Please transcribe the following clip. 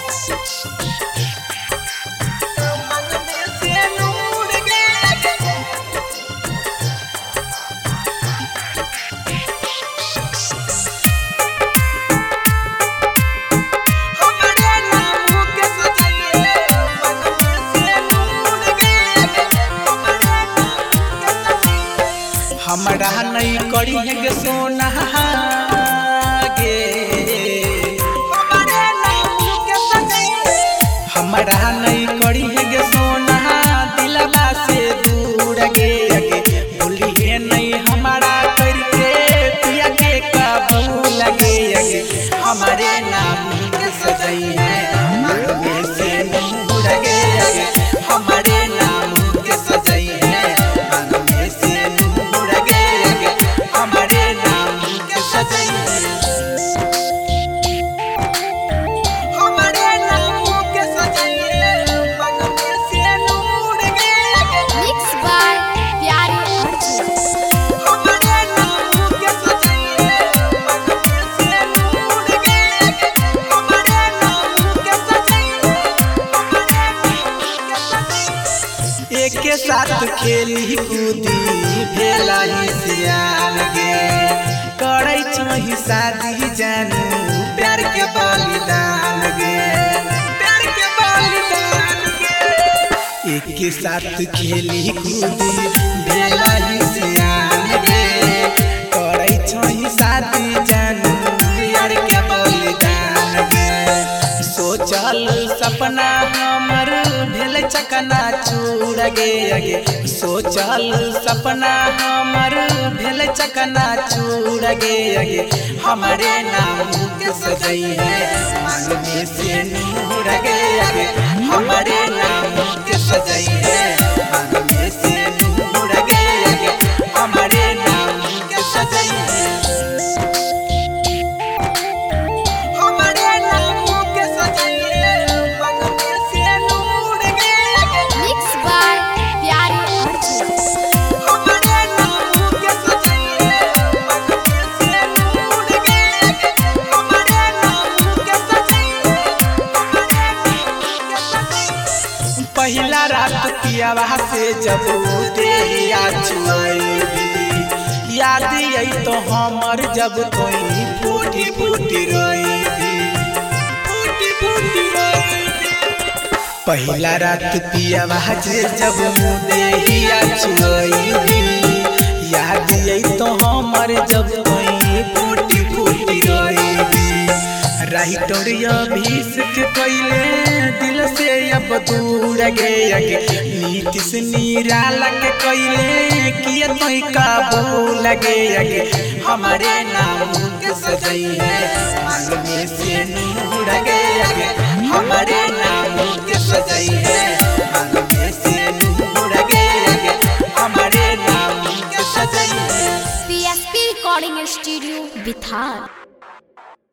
हमरा नहीं करी है गे सोना गे, हमरा नहीं करी है गे सोना दिलवा से दूर गे गे, भूली है नहीं हमारा करके पिया के कबूल गे गे, हमारे नाम के सजाई है मांग में से नूर गे गे, हमारे नाम के सजाई है मांग में से नूर गे गे, हमारे नाम के सजाई है हमारे नाम के सजाई है मांग में से नूर गे गे। Mixed by प्यारी अर्जुन। हमारे नाम के सजाई है मांग में से नूर गे गे, हमारे नाम के सजाई है हमारे नाम के सजाई। एक के साथ खेली कूदी भेला ही सियाल गे, करै छही शादी जानू प्यार के बलिदान गे, प्यार के बलिदान गे। एक के साथ खेली कूदी भेला ही सियाल गे, करै छही शादी जानू प्यार के बलिदान गे। सोचल सपना हमर भेल चकना चूर गे गे, सोचल सपना हमर भेल चकना चूर गे गे, हमारे नाम के सजाई है मांग में से नूर गे गे, हमारे नाम के सजाई है मांग में से नूर गे गे, हमारे नाम के सजाई है हमारे नाम के सजाई है मांग में से नूर गे गे। Mixed by प्यारी अर्जुन। हमारे नाम के सजाई है मांग में से नूर गे गे, हमारे नाम के सजाई है हमारे नाम के सजाई। पहिला रात पियावा से जब देहिया छुआई, याद आई तो हमर जब कोई फूटी फूटी रोई थी, फूटी फूटी रोई थी। पहिला रात पियावा से जब देहिया छुआई, याद आई तो हमर जब कोई फूटी फूटी रोई थी। राइटर अभिषेक कइले दिल से अब दूर गे गे, नीतीश निराला के कइले किए तोई काबूल गे गे, हमारे नाम के सजाई है मांग में से नूर गे गे, हमारे नाम के सजाई है मांग में से नूर गे गे, हमारे नाम के सजाई है। PSP Recording Studio, Bithar।